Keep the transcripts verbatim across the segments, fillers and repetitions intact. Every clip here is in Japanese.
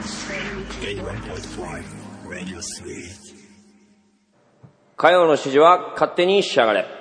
火曜の指示は勝手に仕上がれ。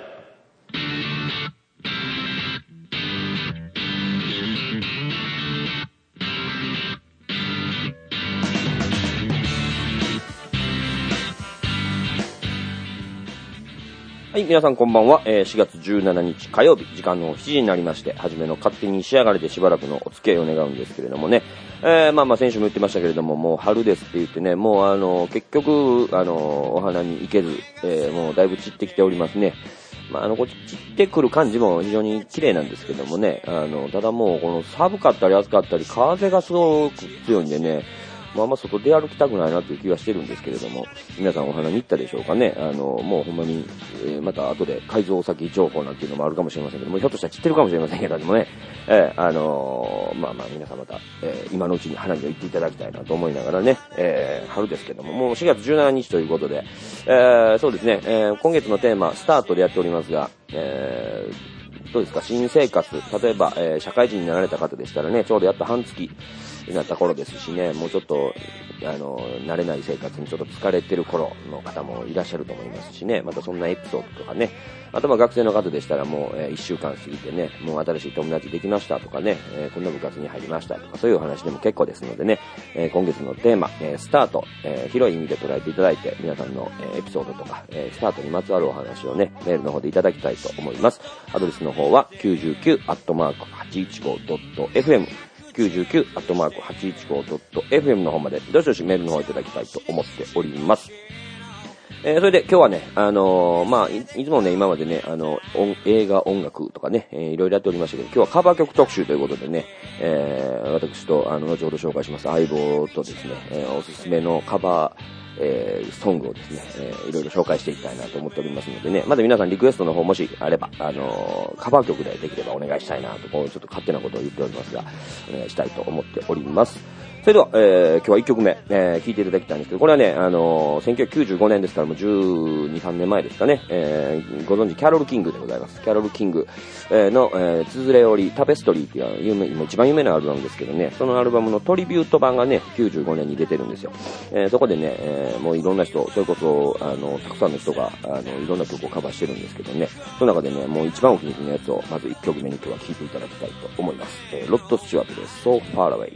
はい、皆さんこんばんは。えー、しがつじゅうしちにち火曜日、時間のしちじになりまして、はじめの勝手に仕上がれでしばらくのお付き合いを願うんですけれどもね、えー、まあまあ先週も言ってましたけれども、もう春ですって言ってね、もうあの、結局、あの、お花に行けず、えー、もうだいぶ散ってきておりますね。まあ、あの、こっち散ってくる感じも非常に綺麗なんですけどもね、あの、ただもうこの寒かったり暑かったり、風がすごく強いんでね、まああんま外出歩きたくないなという気はしてるんですけれども、皆さんお花見行ったでしょうかね。あの、もうほんまに、えー、また後で改造先情報なんていうのもあるかもしれませんけども、ひょっとしたら散ってるかもしれませんけどもね、えー、あのー、まあまあ皆さんまた、えー、今のうちに花見を行っていただきたいなと思いながらね、えー、春ですけども、もうしがつじゅうしちにちということで、えー、そうですね、えー、今月のテーマ、スタートでやっておりますが、えー、どうですか、新生活、例えば、えー、社会人になられた方でしたらね、ちょうどやっと半月になった頃ですしね、もうちょっと、あの、慣れない生活にちょっと疲れてる頃の方もいらっしゃると思いますしね、またそんなエピソードとかね、あとまあ学生の方でしたらもう、えー、いっしゅうかん過ぎてね、もう新しい友達できましたとかね、えー、こんな部活に入りましたとか、そういうお話でも結構ですのでね、えー、今月のテーマ、えー、スタート、えー、広い意味で捉えていただいて、皆さんの、えー、エピソードとか、えー、スタートにまつわるお話をね、メールの方でいただきたいと思います。アドレスの方は きゅうじゅうきゅうアットマークはちいちごドットエフエムきゅうじゅうきゅうアットマークはちいちごドットエフエム の方までどしどしメールの方いただきたいと思っております。えー、それで今日はね、あのー、まあ い, いつもね今までねあの音映画音楽とかね、えー、いろいろやっておりましたけど、今日はカバー曲特集ということでね、えー、私とあの後ほど紹介します相棒とですね、えー、おすすめのカバーえー、ソングをですね、えー、いろいろ紹介していきたいなと思っておりますのでね、まだ皆さんリクエストの方もしあれば、あのー、カバー曲でできればお願いしたいなと、こうちょっと勝手なことを言っておりますが、お願いしたいと思っております。それでは、えー、今日はいっきょくめ、えー、聴いていただきたいんですけど、これはね、あのー、せんきゅうひゃくきゅうじゅうごねんですからもうじゅうに、さんねんまえですかね、えー、ご存知キャロル・キングでございます。キャロル・キングの、えー、つづれ折りタペストリーっていう有名、今一番有名なアルバムですけどね、そのアルバムのトリビュート版がね、きゅうじゅうごねんに出てるんですよ。えー、そこでね、えー、もういろんな人、それこそ、あの、たくさんの人が、あの、いろんな曲をカバーしてるんですけどね、その中でね、もう一番お気に入りのやつを、まずいっきょくめに今日は聴いていただきたいと思います。えー、ロッド・スチュワートで So Far Away。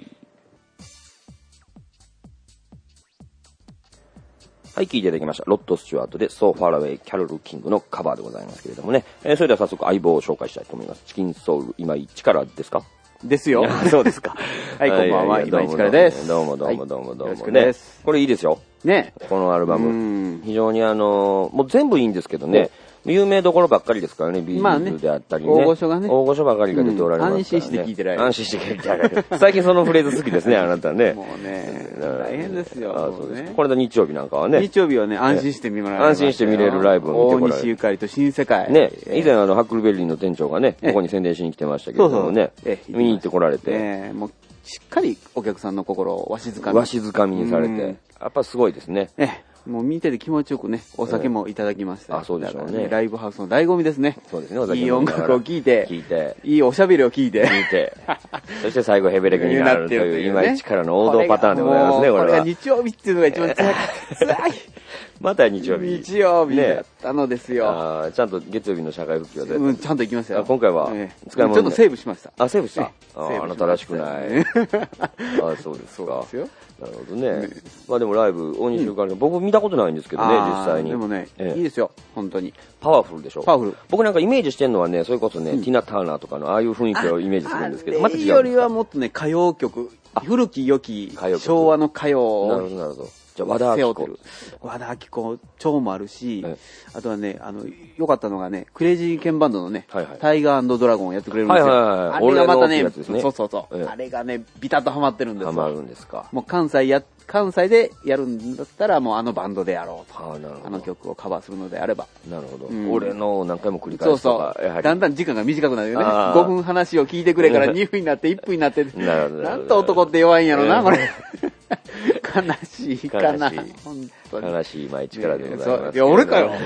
はい、聴いていただきました。ロッド・スチュワートで So Far Away キャロル・キングのカバーでございますけれどもね、えー、それでは早速相棒を紹介したいと思います。チキンソウル今市からですか？ ですよ。 そうですか。 はい、こんばんは、今市からです。 どうもどうもどうもどうも。よろしくです。 これいいですよ。 ね。 このアルバム。非常にあの、もう全部いいんですけどね、有名どころばっかりですからね、ビーズであったりね。 大御所がね。 大御所ばかりが出ておられますからね。 安心して聞いてられる。 安心して聞いてられる。最近そのフレーズ好きですね、あなたね。 もうね、大変ですよ。 あ、そうです。これで日曜日なんかはね。 日曜日はね、安心して見られる。 安心して見れるライブを見てもらえる。 大西ゆかりと新世界。 ね、以前あの、ハックルベリーの店長がね、ここに宣伝しに来てましたけどもね、見に行ってこられて。 もうしっかりお客さんの心をわしづかみ。 わしづかみにされて。やっぱすごいですね。 もう見てて気持ちよくね、お酒もいただきました。 あ、そうでしょうね。 ライブハウスの醍醐味ですね。 そうですね、お酒いい音楽を聴いて、 聴いて、 いいおしゃべりを聞いて、 聞いて、そして最後ヘベレケになるという今一からの王道パターンでございますね、これは。 これが日曜日っていうのが一番つらい。 また日曜日。 日曜日だったのですよ。 あ、ちゃんと月曜日の社会復帰はうん、ちゃんと行きますよ。 今回は使い物ちょっとセーブしました。 あ、セーブした。あなたらしくない。あ、そうですか。なるほどね。まあでもライブ、大西ゆかり、僕見たことないんですけどね、実際に。 でもね、いいですよ、本当に。 パワフルでしょ。 パワフル。 僕なんかイメージしてるのはね、それこそね、ティナ・ターナーとかのああいう雰囲気をイメージするんですけど、 また違う。よりはもっとね、歌謡曲、古き良き昭和の歌謡。 なるほど、なるほど。じゃあ和田アキ子。 和田アキ子、蝶もあるし、あとはね、あの、良かったのがね、クレイジーケンバンドのね、タイガードラゴンをやってくれるんですよ。あれがまたね、そうそうそう。あれがね、ビタッとハマってるんですよ。 ハマるんですか。 もう関西や、関西でやるんだったら、もうあのバンドでやろうと。あの曲をカバーするのであれば。 なるほど。俺の何回も繰り返すとか、 やはり。だんだん時間が短くなるよね。ごふん話を聞いてくれからにふんになっていっぷんになって。なんと男って弱いんやろな、これ。悲しいかな。 悲しい。悲しい今市からでございます。 いや、俺かよ。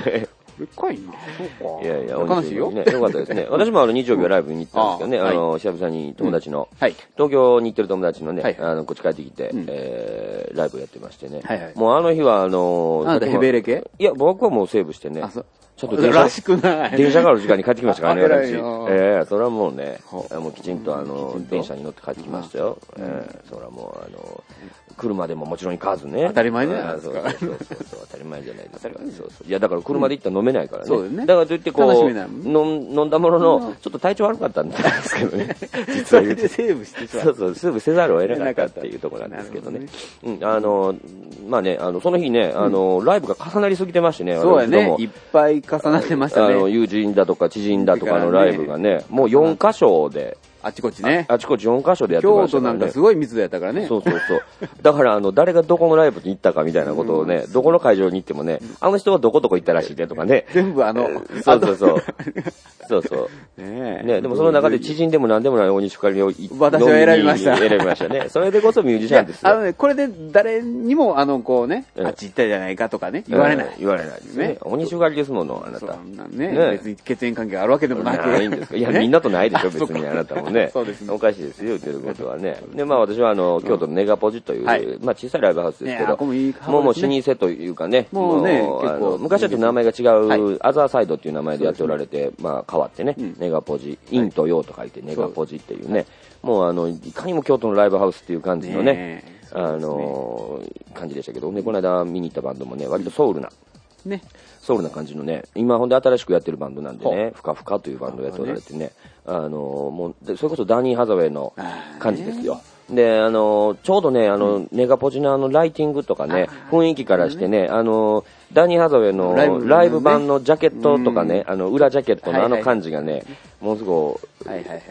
でっかいな。そうか。 いやいや、 楽しいよ。 ね、よかったですね。私もあの日曜日はライブに行ったんですけどね、あの、久々に友達の、東京に行ってる友達のね、あの、こっち帰ってきて、えライブやってましてね。もうあの日はあの、 あなたヘベレ系？ いや、僕はもうセーブしてね。 ちょっと電車、らしくない。 電車がある時間に帰ってきましたからね、私。ええ、それはもうね、もうきちんとあの、電車に乗って帰ってきましたよ。ええ、それはもうあの、車でももちろん行かずね。 当たり前じゃないですか。 そうそうそう、当たり前じゃないですか。そうそう。いや、だから車で行ったら飲めないからね。 そうね。 だからといってこう、飲んだものの、ちょっと体調悪かったんですけどね。 実は。それでセーブしてしまう。 そうそう、セーブせざるを得なかったっていうところなんですけどね。うん、あの、まあね、あの、その日ね、あの、ライブが重なりすぎてましてね、 そうやね。いっぱい重なってましたね。 あの、友人だとか知人だとかのライブがね、もうよんかしょで、 あちこちね。 あちこちよんかしょでやってました京都なんかすごい密度やったからね。 そうそうそう。だから、あの、誰がどこのライブに行ったかみたいなことをね、どこの会場に行ってもね、あの人はどこどこ行ったらしいねとかね。 全部あの、 そうそうそう。そうそう。ねえ。でもその中で知人でも何でもない大西ゆかりを私は選びました。 選びましたね。それでこそミュージシャンですよ。 あのね、これで誰にも、あの、こうね、あっち行ったじゃないかとかね、言われない。 言われないですね。大西ゆかりですもの、あなた。 そんなね。別に血縁関係あるわけでもなく。 ないんですか。いや、みんなとないでしょ、別にあなたもね。 そうですね。 おかしいですよ、言ってることはね。で、まあ私はあの、京都のネガポジという、まあ小さいライブハウスですけど、もうもう老舗というかね、もうね、結構昔だと名前が違う、アザーサイドっていう名前でやっておられて、まあ変わってね、ネガポジ、陰と陽と書いてネガポジっていうね、もうあの、いかにも京都のライブハウスっていう感じのね、あの、感じでしたけど、ね、この間見に行ったバンドもね、割とソウルな、ね、ソウルな感じのね、今ほんで新しくやってるバンドなんでね、ふかふかというバンドをやっておられてね、あの、もう、それこそダニー・ハザウェイの感じですよ。で、あの、ちょうどね、あの、うん、ネガポジのあの、ライティングとかね、雰囲気からしてね、あの、ダニー・ハザウェイのライブ版のジャケットとかね、あの、裏ジャケットのあの感じがね、ものすごく、はいはいはい、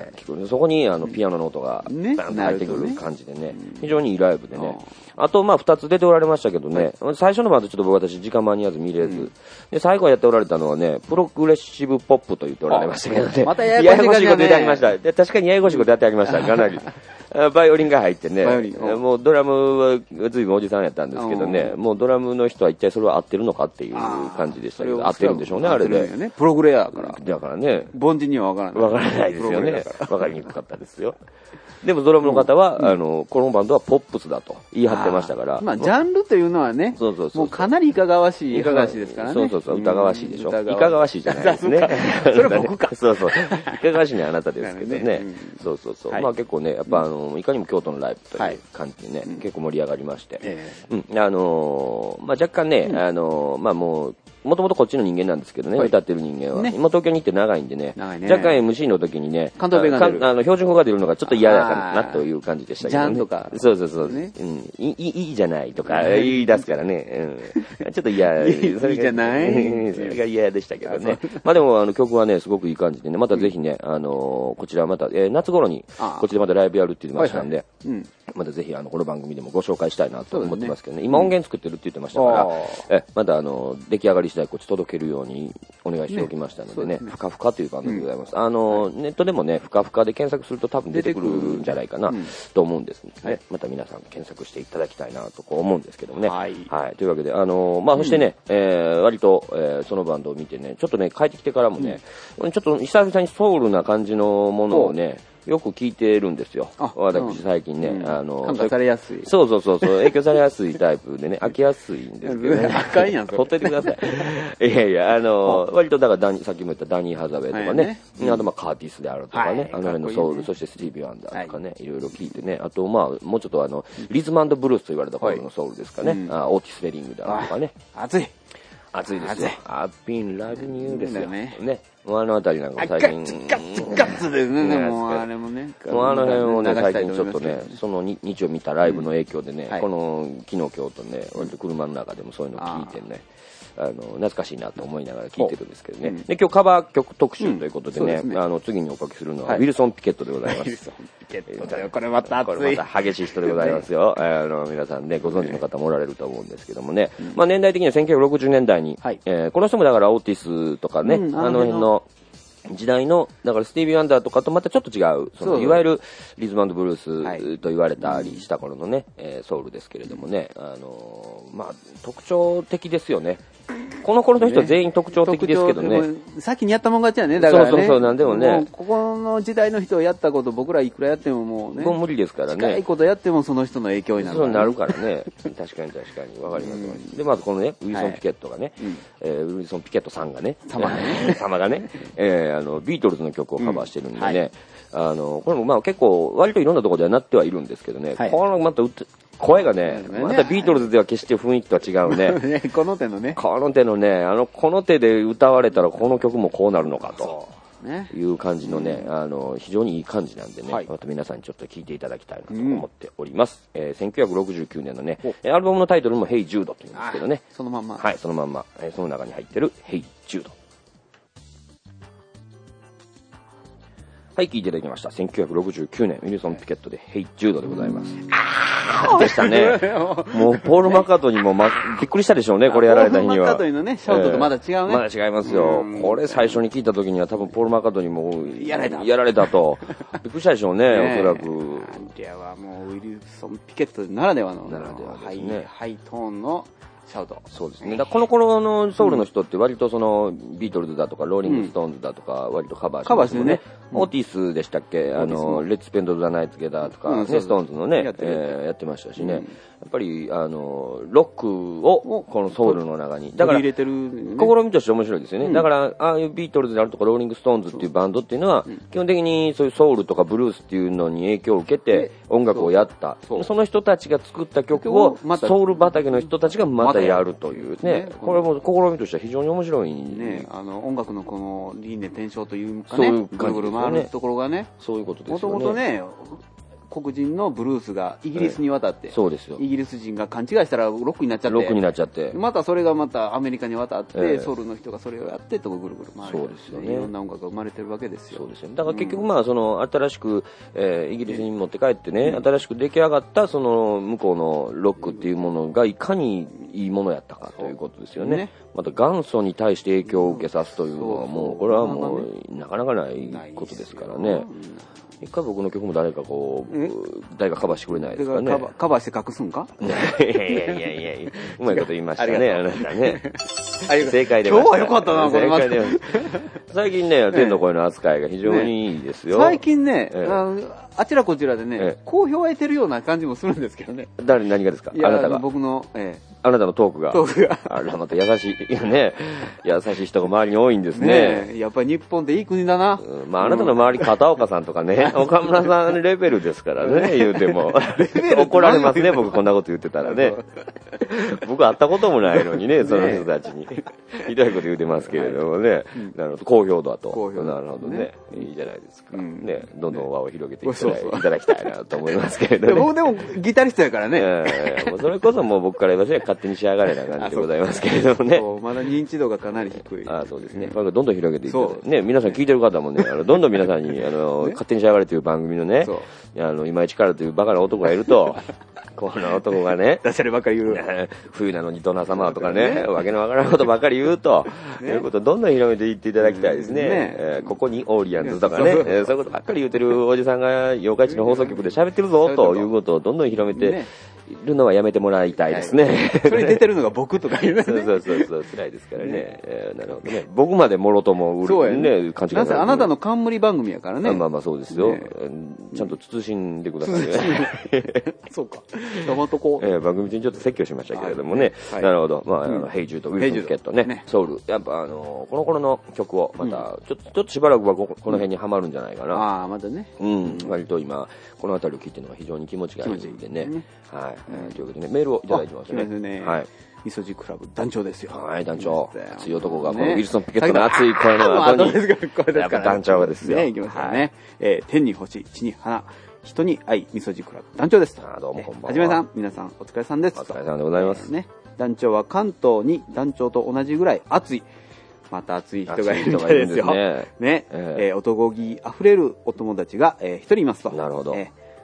そこにあの、ピアノの音がバンと入ってくる感じでね、非常にいいライブでね。あと、まあ、二つ出ておられましたけどね、最初のバンドちょっと僕私時間間に合わず見れず、で、最後やっておられたのはね、プログレッシブポップと言っておられましたけどね。 またややこしいことやってありました。で、確かにややこしいことやってありました。かなり。バイオリンが入ってね、もうドラムは随分おじさんやったんですけどね、もうドラムの人は一体それは合ってるのかっていう感じでしたけど、合ってるんでしょうね、あれで。 プログレやから。 だからね。 凡人にはわからない。 わからないですよね。わかりにくかったですよ。でもドラムの方は、うん、あの、このバンドはポップスだと言い張ってましたから。 まあ、ジャンルというのはね、そうそうそう、もうかなりいかがわしい、いかがわしいですからね。 そうそうそう、疑わしいでしょ。いかがわしいじゃないですね。 それ僕か。 そうそう。いかがわしいのはあなたですけどね。ねうん、そうそうそう。はい、まあ結構ね、やっぱあの、いかにも京都のライブという感じでね、はい、結構盛り上がりまして。えー、うん。あのー、まあ若干ね、うん、あのー、まあもう、もともとこっちの人間なんですけどね、はい、歌ってる人間は。ね、今東京に行って長いんでね、ね若干 エムシー の時にね、 関東弁が出る。 あの、標準語が出るのがちょっと嫌だかなという感じでしたけどね。 ジャンとか。 そうそうそう。ね、うん。いい、いいじゃないとか言い出すからね。うん、ちょっと嫌。 いいじゃないそれが嫌でしたけどね。まあでもあの曲はね、すごくいい感じでね、またぜひね、あのー、こちらまた、えー、夏頃に、こっちでまたライブやるって言ってましたんで、はいはい、うん、またぜひあの、この番組でもご紹介したいなと思ってますけどね。今音源作ってるって言ってましたから、うん、え、またあの、出来上がり次第こっち届けるようにお願いしておきましたのでね、ねふかふかというバンドでございます。うん、あの、はい、ネットでもね、ふかふかで検索すると多分出てくるんじゃないかな、うん、と思うんですね、はい。また皆さん検索していただきたいなとこう思うんですけどもね。はい。はい。というわけで、あの、まあ、そしてね、うん、えー、割と、えー、そのバンドを見てね、ちょっとね、帰ってきてからもね、うん、ちょっと久々にソウルな感じのものをね、よく聞いてるんですよ。私最近ね、うん、あの、 感化されやすい。 そうそうそうそう、影響されやすいタイプでね、飽きやすいんですけど、ね。 赤いやん、それ。 ほっといてください。いやいや、あの、割とだからダニ、さっきも言ったダニー・ハザウェイとかね、はいねうん、あとまあカーティスであるとかね、はい、あの辺のソウル、いいね、そしてスティービー・ワンダーとかね、はい、いろいろ聞いてね、あとまあ、もうちょっとあの、リズム&ブルースと言われた頃のソウルですかね、はい、あオーティス・レディングであるとかね。 熱い。 熱いですよ。I've been loving you ですよ。ね。ね。もうあのあたりなんか最近。 ガッツガッツですね。もうあれもね。 もうあの辺をね、最近ちょっとね、その日曜見たライブの影響でね、この昨日今日とね、割と車の中でもそういうの聞いてね、あの、懐かしいなと思いながら聞いてるんですけどね。で、今日カバー曲特集ということでね、あの、次におかけするのはウィルソン・ピケットでございます。ウィルソン・ピケットだよ。これまた熱い。これまた激しい人でございますよ。あの、皆さんね、ご存知の方もおられると思うんですけどもね。まあ年代的にはせんきゅうひゃくろくじゅうねんだいに、えこの人もだからオーティスとかね、あの辺の、時代の、だからスティービー・ワンダーとかとまたちょっと違う、そのいわゆるリズム&ブルースと言われたりした頃のね、えー、ソウルですけれどもね、あのー、まあ、特徴的ですよね。 この頃の人は全員特徴的ですけどね。 先にやったもん勝ちやね、だからね。 そうそうそう、なんでもね。もここの時代の人をやったこと僕らいくらやってももうね。 もう無理ですからね。 近いことやってもその人の影響になるから、ね。そうなるからね。確かに確かに。わかります、うん。で、まずこのね、ウィルソン・ピケットがね、はい、えー、ウィルソン・ピケットさんがね、 様がね、 様がね、えー、あの、ビートルズの曲をカバーしてるんでね、うんはい、あの、これもまあ結構、割といろんなところではなってはいるんですけどね、はい、このまた声がね、またビートルズでは決して雰囲気とは違うね。 この手のね。 この手のね、あの、この手で歌われたらこの曲もこうなるのかと。いう感じのね、あの、非常にいい感じなんでね、はい、また皆さんにちょっと聞いていただきたいなと思っております。うん、えー、せんきゅうひゃくろくじゅうきゅうねんのね、アルバムのタイトルも Hey Jude と言うんですけどね。 そのまんま。 はい、そのまんま。えー、その中に入ってる Hey Jude。はい、聞いていただきました。せんきゅうひゃくろくじゅうきゅうねん、ウィルソン・ピケットで Hey Jude でございます。あーでしたね。もう、ポール・マッカートニーも、ま、びっくりしたでしょうね、これやられた日には。 ポール・マッカートニーのね、シャウトとまだ違うね。えー、 まだ違いますよ。これ最初に聞いた時には多分、ポール・マッカートニーも、 やられた。 やられたと。びっくりしたでしょうね、ねおそらく。 いやはもう、ウィルソン・ピケットならではの、 ならではですね、ハイトーンの、シャウト。 そうですね。だこの頃のソウルの人って割とそのビートルズだとかローリングストーンズだとか割とカバーしてますよね。オーティスでしたっけ、あのレッツスペンドザナイトゲダーとかね、ストーンズのねやってましたしね。やっぱりあのロックをこのソウルの中にだから試みとして面白いですよね。だからああいうビートルズであるとかローリングストーンズっていうバンドっていうのは基本的にそういうソウルとかブルースっていうのに影響を受けて音楽をやった。その人たちが作った曲をソウル畑の人たちがまたやるというね、これも試みとしては非常に面白いね。あの音楽のこの輪廻転生というかね、ぐるぐる回るところがね、 そういうことですよね。 もともとね、黒人のブルースがイギリスに渡って、 そうですよ。 イギリス人が勘違いしたらロックになっちゃって、 ロックになっちゃって、 またそれがまたアメリカに渡って、えー、ソウルの人がそれをやってとぐるぐる回る。 そうですよね。 いろんな音楽が生まれてるわけですよ。 そうですよね。だから結局まあその新しく、えー、イギリスに持って帰ってね、うん、新しく出来上がったその向こうのロックっていうものがいかにいいものやったかということですよね。ね、また元祖に対して影響を受けさすというのはもうこれはもうなかなかないことですからね。一回僕の曲も誰かこう、誰かカバーしてくれないですかね。 カバー、カバーして隠すんかいやいやいやいやいや、うまいこと言いましたね、あなたね。正解で今日は良かったな、これまで。 最近ね、天の声の扱いが非常にいいですよ。 最近ね、あちらこちらでね、好評を得てるような感じもするんですけどね。 誰、何がですか？あなたが。 僕の、ええ。 あなたのトークが。 トークが。 あら、また優しい、ね。優しい人が周りに多いんですね。 ねやっぱり日本っていい国だな。 うん、まあ、あなたの周り、片岡さんとかね、岡村さんレベルですからね、言うても。怒られますね、僕こんなこと言ってたらね。僕会ったこともないのにね、その人たちに。ひどいこと言うてますけれどもね。なるほど、好評だと。好評。なるほどね。いいじゃないですか。ね、どんどん輪を広げていただきたいなと思いますけれども。 僕でもギタリストやからね。 それこそもう僕から言わせれば勝手に仕上がれな感じでございますけれどもね。 まだ認知度がかなり低い。 あそうですね。これどんどん広げていってね、皆さん聞いてる方もね、あのどんどん皆さんにあの勝手に仕上がれという番組のね、あの今市からというバカな男がいると、こんな男がね、 ダジャレばっかり言う。 冬なのにドナ様とかね、わけのわからんことばっかり言うと、そういうことをどんどん広めていっていただきたいですね。ここにオーリアンズとかね、そういうことばっかり言うてるおじさんが妖怪地の放送局で喋ってるぞということをどんどん広めているのはやめてもらいたいですね。 それに出てるのが僕とか言うね。 そうそうそうそう、辛いですからね。なるほどね。僕までもろとも売るね、感じが。 なぜあなたの冠番組やからね。 まあまあそうですよ。ちゃんと慎んでくださいね。 そうか。黙っとこう。 番組中にちょっと説教しましたけれどもね。なるほど。まあ、ヘイジューとウィルソン・ピケットね。ソウル。やっぱあの、この頃の曲をまた、ちょっとしばらくはこの辺にはまるんじゃないかな。 ああ、またね。 うん。割と今、この辺りを聞いてるのが非常に気持ちがいいんでね。はい。ということでね、メールをいただいてますね。はい。 みそじクラブ団長ですよ。 はい、団長。熱い男が、このウィルソン・ピケットの熱い声の後に、やっぱ団長がですよ。 ね、いきますよね。え天に星、地に花、人に愛、みそじクラブ団長です。 あどうもこんばんは。 はじめさん、皆さんお疲れさんです。 お疲れさんでございます。 ね。団長は関東に団長と同じぐらい熱い。また熱い人がいるんですよ。ね。えー、男気溢れるお友達が、えー、一人いますと。 なるほど。 えー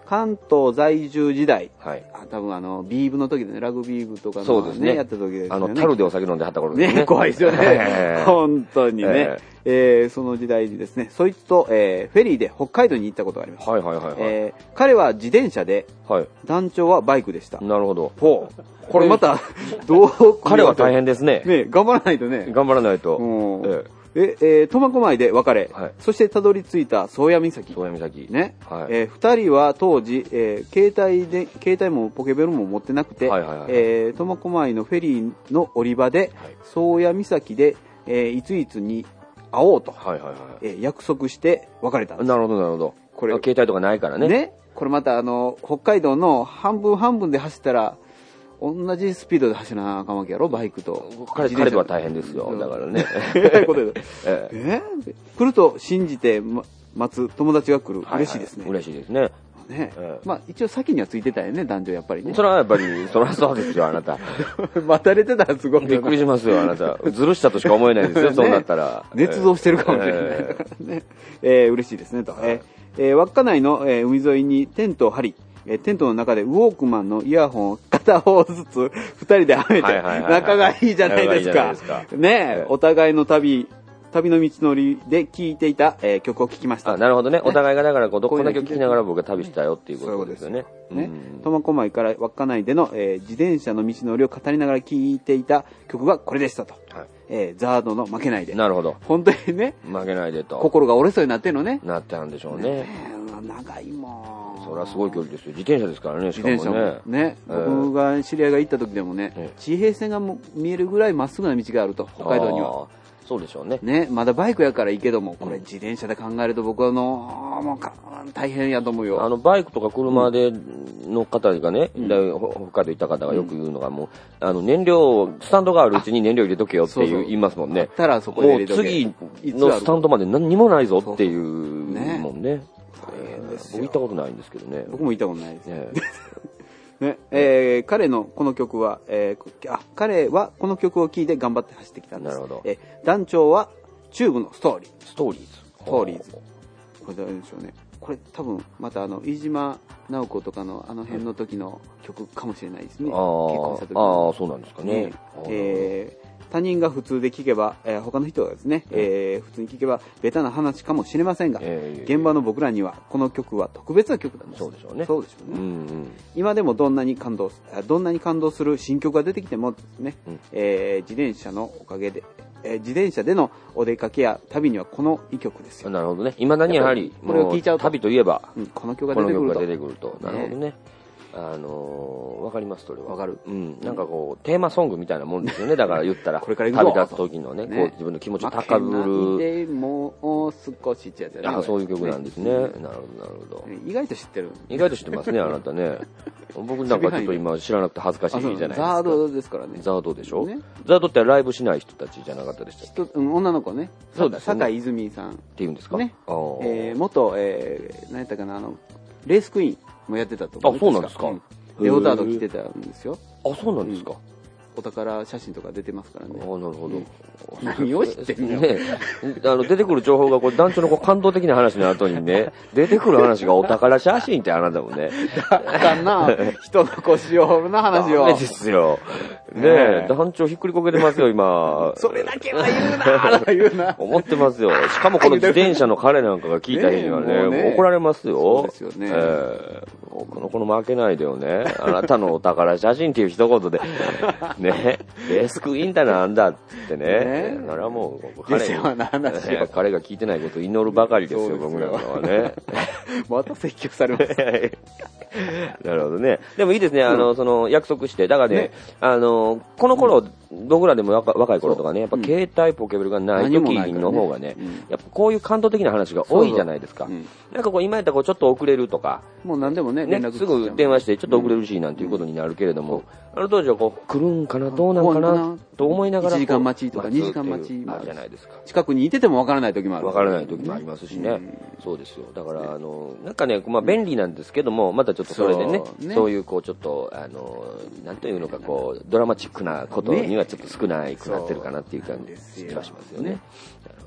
関東在住時代、はい、あ多分あのビーブの時でね、ラグビー部とかの、ね、そうですね、やった時ですね。 あの樽でお酒飲んではった頃ですね。 ね、怖いですよね。えー、本当にね、えーえー、その時代にですね、そいつと、えー、フェリーで北海道に行ったことがあります。はいはいはい、はい、えー、彼は自転車で、はい、団長はバイクでした。 なるほど。 ほう。これまたどう彼は大変ですね。 ね、頑張らないとね。 頑張らないと。 えーえ、えー、苫小牧で別れ、はい、そしてたどり着いた宗谷岬。 宗谷岬。 ね。はい、えー、二人は当時、えー、携帯で、携帯もポケベルも持ってなくて、はいはいはい、えー、苫小牧のフェリーの降り場で、はい、宗谷岬で、えー、いついつに会おうと、はいはいはい、えー、約束して別れたんです。 なるほどなるほど。これ、携帯とかないからね。 ね。これまたあの、北海道の半分半分で走ったら、同じスピードで走らなあかんわけやろ、バイクと。 彼, 彼とは大変ですよ。だからね。 ええ来ると信じて待つ友達が来る。嬉しいですね。 嬉しいですね。 ね、えー、まあ一応先にはついてたよね、男女やっぱりね。 それはやっぱり、それはそうですよ、あなた。 待たれてたらすごい。 びっくりしますよ、あなた。ずるしたとしか思えないですよ、ね、そうなったら。 捏造してるかもしれない。えー、ねえー、嬉しいですね、と。えーえー、稚内の、えー、海沿いにテントを張り、テントの中でウォークマンのイヤホンを片方ずつ二人ではめて、仲がいいじゃないですか。ねえ、お互いの旅、旅の道のりで聴いていた、えー、曲を聴きました。 あ、なるほどね。お互いがだからこう、どこだけ聴きながら僕が旅したよっていうことですよね。 ね。苫小牧から稚内での、えー、自転車の道のりを語りながら聴いていた曲がこれでしたと。はい、えー、ザードの負けないで。 なるほど。 本当にね。 負けないでと。 心が折れそうになってるのね。 なってたんでしょうね。ね長いもん。 それはすごい距離ですよ。自転車ですからね、しかもね。自転車もね。えー、僕が知り合いが行った時でもね、えー、地平線がも見えるぐらいまっすぐな道があると、北海道には。 そうでしょうね。 ね、まだバイクやからいいけども、これ自転車で考えると僕はの、もう大変やと思うよ。 あの、バイクとか車での方がね、うん、北海道行った方がよく言うのが、もう、あの、燃料、スタンドがあるうちに燃料入れとけよっていう言いますもんね。 だったらそこで入れとけ。 もう次のスタンドまで何にもないぞっていうもんね。大変ですよ。僕行ったことないんですけどね。 僕も行ったことないですね。ねえー、彼のこの曲は、えー、あ彼はこの曲を聴いて頑張って走ってきたんです。なるほど。えー、団長はチューブのストーリー。 ストーリーズ。 ストーリーズ。これ誰でしょうね。これ多分またあの飯島直子とかのあの辺の時の曲かもしれないですね。結婚した時の。ああ、そうなんですかね。 えー他人が普通で聞けば、えー、他の人がですね、えー、普通に聞けばベタな話かもしれませんが、えー、現場の僕らにはこの曲は特別な曲なんです。 そうでしょうね。 そうでしょうね。うんうん、今でもどんなに感動どんなに感動する新曲が出てきてもですね、うんえー、自転車のおかげで、えー、自転車でのお出かけや旅にはこのいい曲ですよ。 なるほどね。未だにやはりこれを聞いちゃうと旅といえば、 うん、この曲が出てくると。 この曲が出てくると。なるほどね。あのー、わかります、それは。 わかる。 うん。なんかこう、テーマソングみたいなもんですよね。だから言ったら、 これから旅立つ時のね、ねこう自分の気持ちを高ぶる。 でもう少しってやつやね。 あ、そういう曲なんですね。ねなるほど、なるほど。 意外と知ってる。 意外と知ってますね、あなたね。僕なんかちょっと今知らなくて恥ずかしいじゃないですか。 ザードですからね。 ザードでしょ、ね、ザードってライブしない人たちじゃなかったでしたっけ？ うん、女の子ね。 そうですね。 坂井泉さん。って言うんですか？ ね。えー、元、えー、何やったかな、あの、レースクイーンもやってたと思う。 あ、そうなんですか。 レオタード着てたんですよ。 あ、そうなんですか。 お宝写真とか出てますからね。 ああ、なるほど。 何を知ってんのね。あの、出てくる情報が、これ団長のこう感動的な話の後にね、出てくる話がお宝写真ってあなたもね。 あかんな。人の腰を掘るな話を。 ダメですよ。ねえ、団長ひっくりこけてますよ、今。 それだけは言うな、言うな。 思ってますよ。しかもこの自転車の彼なんかが聞いた日にはね、ね怒られますよ。 そうですよね。 えー、この子の負けないでよね。あなたのお宝写真っていう一言で、ね、レースクイーンだなんだって言ってね。ねそれはもう、彼が、彼が聞いてないことを祈るばかりですよ、僕なんかはね。 また説教されます。 なるほどね。でもいいですね、あの、その、約束して。だからね、あの、この頃、僕らでも若い頃とかね、やっぱ携帯ポケベルがない時の方がね、やっぱこういう感動的な話が多いじゃないですか。なんかこう、今やったらこう、ちょっと遅れるとか。 もう何でもね、連絡すぐ電話して、ちょっと遅れるし、なんていうことになるけれども、あの当時はこう、来るんかな、どうなんかな、と思いながら。 いちじかん待ちとかにじかん待ちあるじゃないですか。 近くにいててもわからない時もある。 わからない時もありますしね。そうですよ。だから、あの、なんかね、まあ便利なんですけども、またちょっとそれでね、そういうこう、ちょっと、あの、なんというのか、こう、ドラマチックなことにはちょっと少ないくなってるかなっていう感じはしますよね。なるほ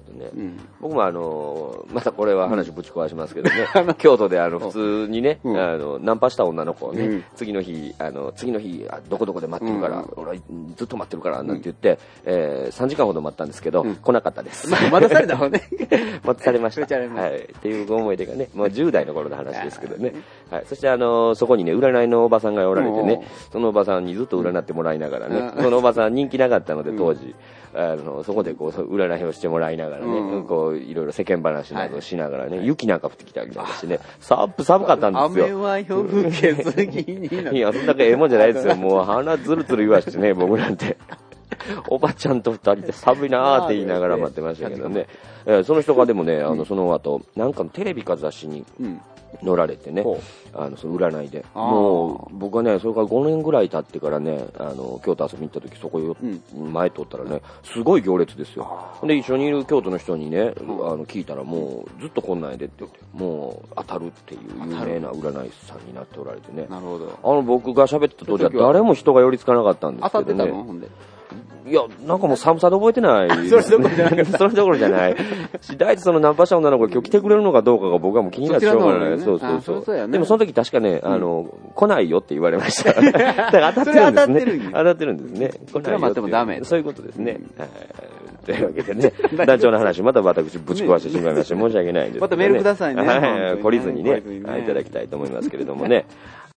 とね、うん、僕もあの、またこれは話ぶち壊しますけどね、うん、京都であの、普通にね、うん、あの、ナンパした女の子をね、うん、次の日、あの、次の日、どこどこで待ってるから、うん、俺はずっと待ってるから、なんて言って、うん、えー、さんじかんほど待ったんですけど、うん、来なかったです。 まあ、待たされた方ね。 待たされました。はい。っていう思い出がね、もうじゅう代の頃の話ですけどね。はい。そしてあの、そこにね、占いのおばさんがおられてね、そのおばさんにずっと占ってもらいながらね、そのおばさん人気なかったので、当時、あの、そこでこう、占いをしてもらいながらね、うん、こう、いろいろ世間話などしながらね、はい、雪なんか降ってきたりなんかしてね、寒かったんですよ。 雨は夜更けずぎになる。 いや、そんだけええもんじゃないですよ。もう鼻ずるずる言わしてね、僕なんて。おばちゃんと二人で寒いなーって言いながら待ってましたけどね。えー、その人がでもね、あの、その後、なんかのテレビか雑誌に、うん乗られてね、あのその占いで、もう僕はね、それからごねんぐらい経ってからね、あの京都遊びに行った時、そこよ、うん、前通ったらね、すごい行列ですよ。で一緒にいる京都の人にね、あの聞いたら、もうずっとこんなんやでって言って、もう当たるっていう有名な占い師さんになっておられてね。 なるほど。 あの僕が喋った当時は誰も人が寄りつかなかったんですけどね。 当たってたのほんで。 いや、なんかもう寒さで覚えてない、ね。それどころじゃない。それどころじゃない。大体そのナンパした女の子が今日来てくれるのかどうかが僕はもう気になってしょうがない。ね、そうそうそう。そうね、でもその時確かね、あの、うん、来ないよって言われました。だから当たってるんですね。当たってるんですね。 こちら待ってもダメ。 そういうことですね。うん、はい。というわけでね、団長の話、また私ぶち壊してしまいまして、申し訳ないんですけどね。 またメールくださいね。 はい。懲りずにね、いただきたいと思いますけれどもね。